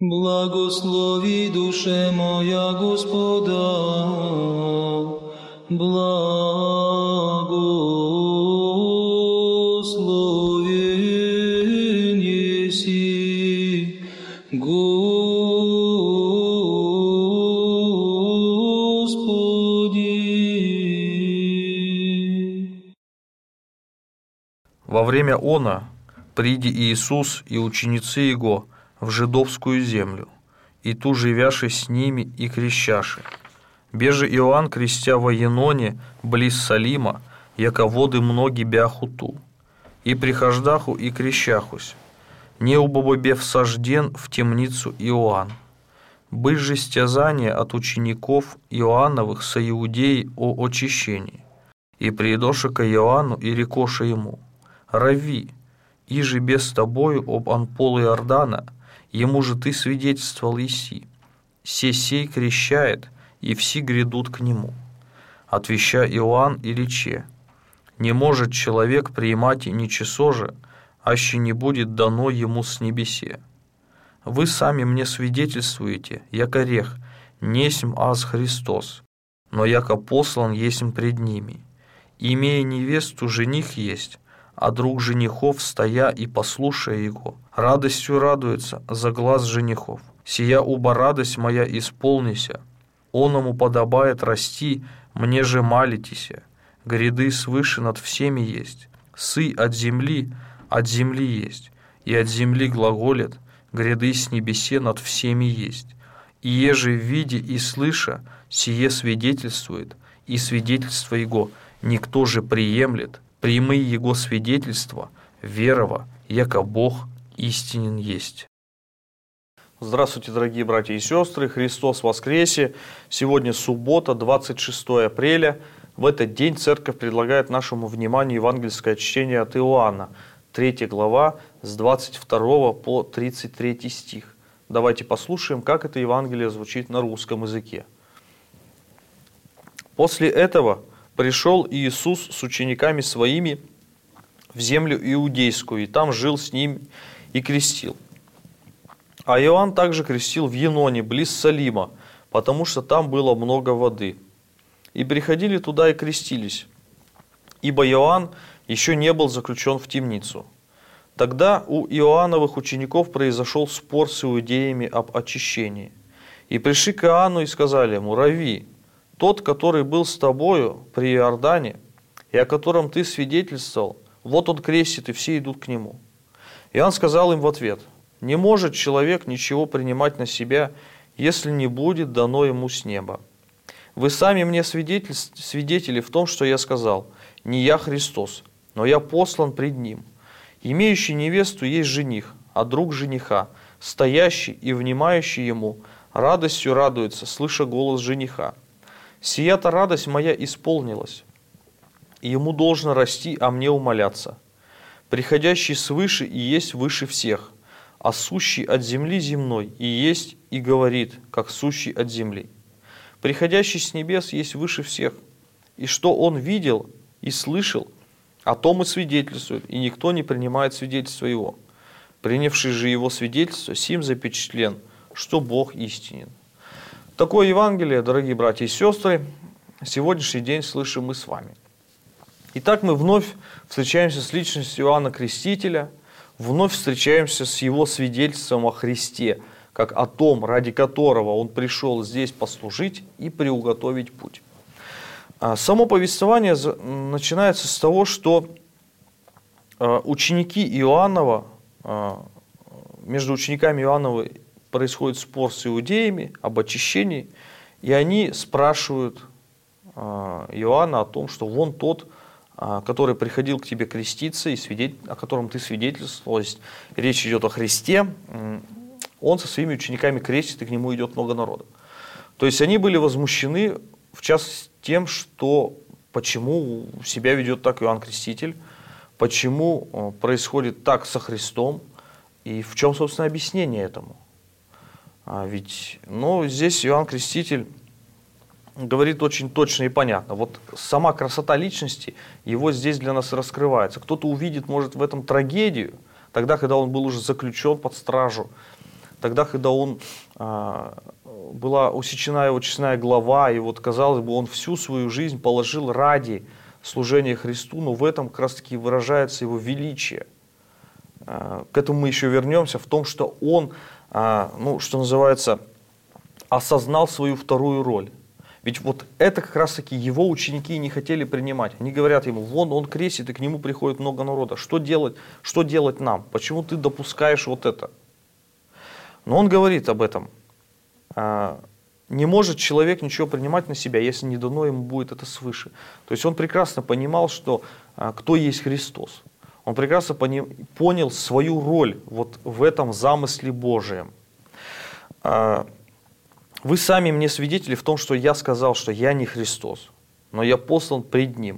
Благослови, душе моя, Господа, благословен еси, Господи. Во время она приди Иисус и ученицы Его в жидовскую землю, и ту живяши с ними и крещаши. Беже Иоанн, крестя во Еноне, близ Салима, яко воды многи бяху ту, и прихождаху и крещахусь, не убобобе всажден в темницу Иоанн. Быть же стязание от учеников Иоанновых со иудеи о очищении, и приидоша ко Иоанну и рекоша ему: «Рави, иже без тобою об анполу Иордана, ему же ты свидетельствовал еси, сей крещает, и все грядут к нему». Отвеща Иоанн и рече: «Не может человек приимать и ничего же, аще не будет дано ему с небесе. Вы сами мне свидетельствуете, яко рех, несмь аз Христос, но яко послан есмь пред ними. Имея невесту, жених есть, а друг женихов, стоя и послушая его, радостью радуется за глаз женихов. Сия уба радость моя исполнися, оному подобает расти, мне же малитеся. Гряды свыше над всеми есть, сы от земли есть, и от земли глаголят, гряды с небесе над всеми есть. И еже в виде и слыша, сие свидетельствует, и свидетельство его никто же приемлет, прими его свидетельства, верова, яко Бог истинен есть». Здравствуйте, дорогие братья и сестры, Христос воскресе! Сегодня суббота, 26 апреля. В этот день Церковь предлагает нашему вниманию евангельское чтение от Иоанна, 3 глава, с 22 по 33 стих. Давайте послушаем, как это Евангелие звучит на русском языке. «После этого пришел Иисус с учениками своими в землю иудейскую, и там жил с ними и крестил. А Иоанн также крестил в Еноне, близ Салима, потому что там было много воды. И приходили туда и крестились, ибо Иоанн еще не был заключен в темницу. Тогда у Иоанновых учеников произошел спор с иудеями об очищении. И пришли к Иоанну и сказали ему: «Рави, тот, который был с тобою при Иордане, и о котором ты свидетельствовал, вот он крестит, и все идут к нему». Иоанн сказал им в ответ: «Не может человек ничего принимать на себя, если не будет дано ему с неба. Вы сами мне свидетели в том, что я сказал: не я Христос, но я послан пред ним. Имеющий невесту есть жених, а друг жениха, стоящий и внимающий ему, радостью радуется, слыша голос жениха. Сия-то радость моя исполнилась, и ему должно расти, а мне умоляться. Приходящий свыше и есть выше всех, а сущий от земли земной и есть и говорит, как сущий от земли. Приходящий с небес есть выше всех, и что он видел и слышал, о том и свидетельствует, и никто не принимает свидетельства его. Принявший же его свидетельство, сим запечатлен, что Бог истинен». Такое Евангелие, дорогие братья и сестры, сегодняшний день слышим мы с вами. Итак, мы вновь встречаемся с личностью Иоанна Крестителя, вновь встречаемся с его свидетельством о Христе, как о том, ради которого он пришел здесь послужить и приуготовить путь. Само повествование начинается с того, что ученики Иоаннова, между учениками Иоаннова происходит спор с иудеями об очищении, и они спрашивают Иоанна о том, что вон тот, который приходил к тебе креститься, и о котором ты свидетельствовал, то есть речь идет о Христе, он со своими учениками крестит, и к нему идет много народа. То есть они были возмущены, в частности, тем, что почему себя ведет так Иоанн Креститель, почему происходит так со Христом, и в чем, собственно, объяснение этому. Ведь здесь Иоанн Креститель говорит очень точно и понятно. Вот сама красота личности его здесь для нас раскрывается. Кто-то увидит, может, в этом трагедию, тогда, когда он был уже заключен под стражу, тогда, когда он, была усечена его честная глава, и вот, казалось бы, он всю свою жизнь положил ради служения Христу, но в этом как раз-таки выражается его величие. К этому мы еще вернемся, в том, что он, что называется, осознал свою вторую роль. Ведь вот это как раз-таки его ученики не хотели принимать. Они говорят ему: вон он крестит, и к нему приходит много народа. Что делать нам? Почему ты допускаешь вот это? Но он говорит об этом. Не может человек ничего принимать на себя, если не дано ему будет это свыше. То есть он прекрасно понимал, что кто есть Христос. Он прекрасно понял свою роль вот в этом замысле Божием. Вы сами мне свидетели в том, что я сказал, что я не Христос, но я послан пред Ним.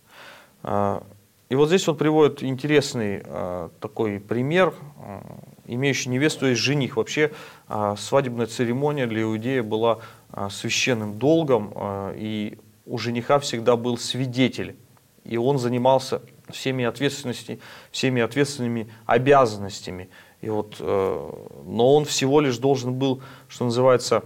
И вот здесь он приводит интересный такой пример, имеющий невесту, то есть жених. Вообще свадебная церемония для иудея была священным долгом, и у жениха всегда был свидетель, и он занимался всеми ответственными обязанностями. И вот, но он всего лишь должен был, что называется,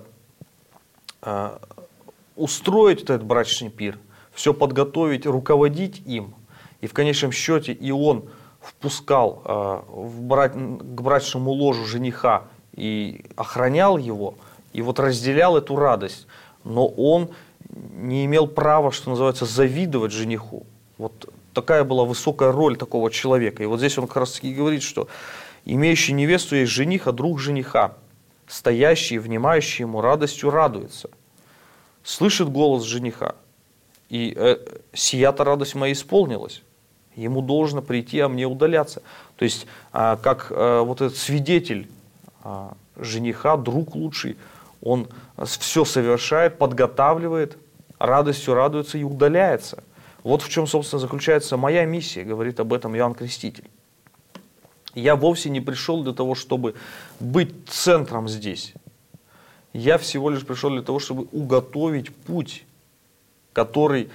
устроить этот брачный пир, все подготовить, руководить им. И в конечном счете и он впускал к брачному ложу жениха и охранял его, и вот разделял эту радость. Но он не имел права, что называется, завидовать жениху. Вот такая была высокая роль такого человека. И вот здесь он как раз таки говорит, что имеющий невесту есть жених, а друг жениха, стоящий и внимающий ему радостью радуется. Слышит голос жениха, и сия-то радость моя исполнилась. Ему должно прийти, а мне удаляться. То есть, как вот этот свидетель жениха, друг лучший, он все совершает, подготавливает, радостью радуется и удаляется. Вот в чем, собственно, заключается моя миссия, говорит об этом Иоанн Креститель. Я вовсе не пришел для того, чтобы быть центром здесь. Я всего лишь пришел для того, чтобы уготовить путь, который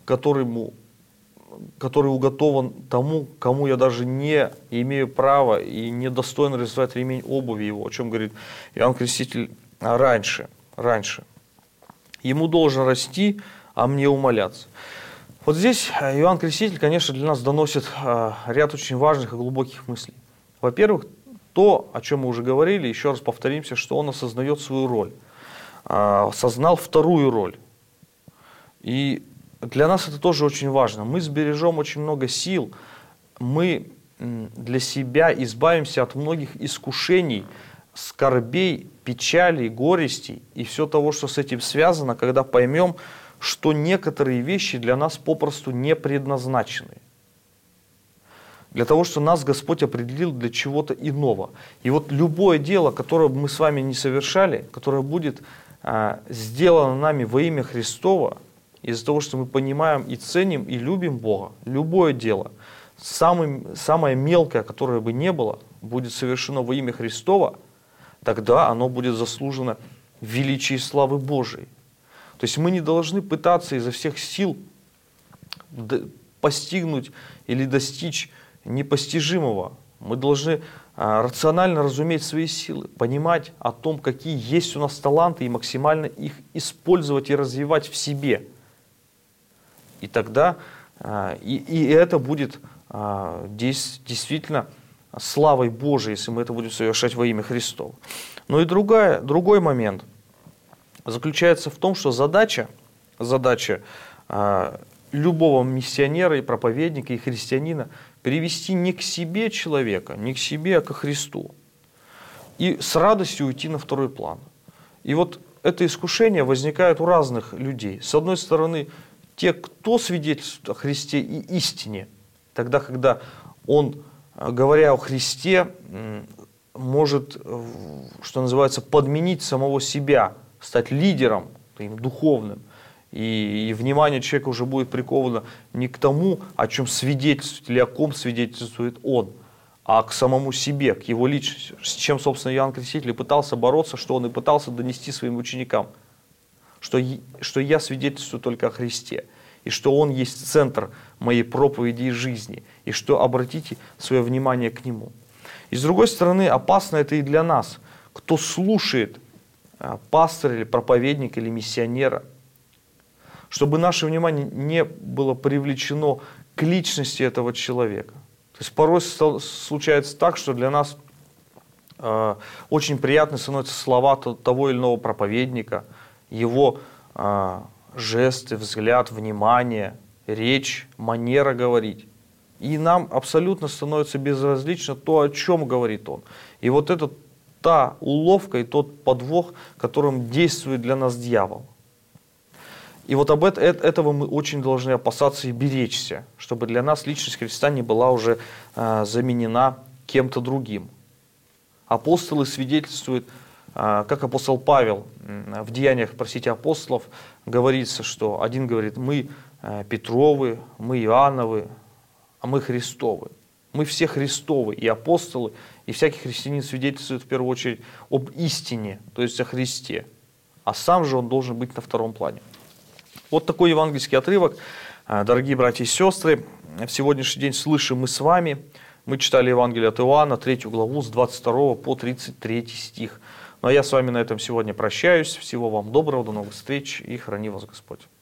уготован тому, кому я даже не имею права и не достоин развязать ремень обуви его, о чем говорит Иоанн Креститель раньше. Ему должен расти, а мне умоляться. Вот здесь Иоанн Креститель, конечно, для нас доносит ряд очень важных и глубоких мыслей. Во-первых, то, о чем мы уже говорили, еще раз повторимся, что он осознает свою роль, осознал вторую роль. И для нас это тоже очень важно. Мы сбережем очень много сил, мы для себя избавимся от многих искушений, скорбей, печалей, горестей и все того, что с этим связано, когда поймем, что некоторые вещи для нас попросту не предназначены. Для того, что нас Господь определил для чего-то иного. И вот любое дело, которое бы мы с вами не совершали, которое будет сделано нами во имя Христова, из-за того, что мы понимаем и ценим, и любим Бога, любое дело, самое мелкое, которое бы не было, будет совершено во имя Христова, тогда оно будет заслужено величия и славы Божией. То есть мы не должны пытаться изо всех сил постигнуть или достичь непостижимого. Мы должны рационально разуметь свои силы, понимать о том, какие есть у нас таланты, и максимально их использовать и развивать в себе. И тогда и это будет действительно славой Божией, если мы это будем совершать во имя Христово. Но и другой момент заключается в том, что задача любого миссионера и проповедника и христианина привести не к себе человека, не к себе, а ко Христу. И с радостью уйти на второй план. И вот это искушение возникает у разных людей. С одной стороны, те, кто свидетельствует о Христе и истине, тогда, когда он, говоря о Христе, может, что называется, подменить самого себя, стать лидером духовным. И внимание человека уже будет приковано не к тому, о чем свидетельствует или о ком свидетельствует он, а к самому себе, к его личности. С чем, собственно, Иоанн Креститель пытался бороться, что он и пытался донести своим ученикам. Что я свидетельствую только о Христе, и что Он есть центр моей проповеди и жизни, и что обратите свое внимание к Нему. И с другой стороны, опасно это и для нас. кто слушает пастыря или проповедника или миссионера, чтобы наше внимание не было привлечено к личности этого человека. То есть порой случается так, что для нас очень приятны становятся слова того или иного проповедника, его жесты, взгляд, внимание, речь, манера говорить. И нам абсолютно становится безразлично то, о чем говорит он. И вот это та уловка и тот подвох, которым действует для нас дьявол. И вот этого мы очень должны опасаться и беречься, чтобы для нас личность Христа не была уже заменена кем-то другим. Апостолы свидетельствуют, как апостол Павел в Деяниях, апостолов, говорится, что один говорит: мы Петровы, мы Иоанновы, а мы Христовы. Мы все Христовы, и апостолы, и всякий христианин свидетельствует в первую очередь об истине, то есть о Христе. А сам же он должен быть на втором плане. Вот такой евангельский отрывок. Дорогие братья и сестры, в сегодняшний день слышим мы с вами. Мы читали Евангелие от Иоанна, 3 главу, с 22 по 33 стих. Ну а я с вами на этом сегодня прощаюсь. Всего вам доброго, до новых встреч и храни вас Господь.